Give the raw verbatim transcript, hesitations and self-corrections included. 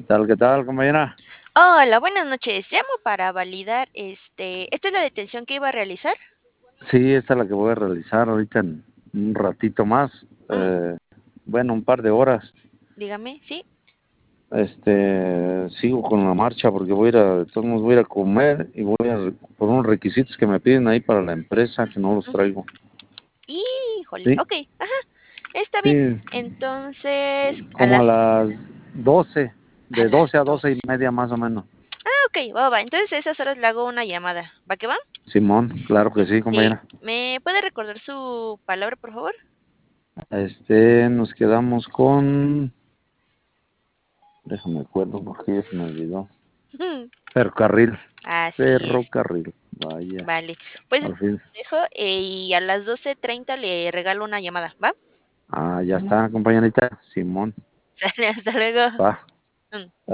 tal, qué tal, compañera? Hola, buenas noches. Llamo para validar, este, ¿esta es la detención que iba a realizar? Sí, esta es la que voy a realizar ahorita en un ratito más. Mm, eh, bueno, un par de horas. dígame, ¿sí? Este, sigo con la marcha porque voy a ir a, de todos modos voy a ir a comer y voy a, re- por unos requisitos que me piden ahí para la empresa que no los Ujú. traigo. Híjole, Sí, ok, ajá, está bien. sí, Entonces, a como a las, las doce, a de doce las a doce y dos. media más o menos. Ah, ok, va, va. Entonces a esas horas le hago una llamada. ¿Va que va? Simón, claro que sí, Este, compañera. ¿me puede recordar su palabra, por favor? Este, nos quedamos con, déjame acuerdo porque ya se me olvidó. Ferrocarril. Así es. Ferrocarril. Vaya, Vale. Pues al fin. dejo eh, y a las doce treinta le regalo una llamada, ¿va? Ah, ya está, compañerita. Simón. Sale, hasta luego. Va. Mm.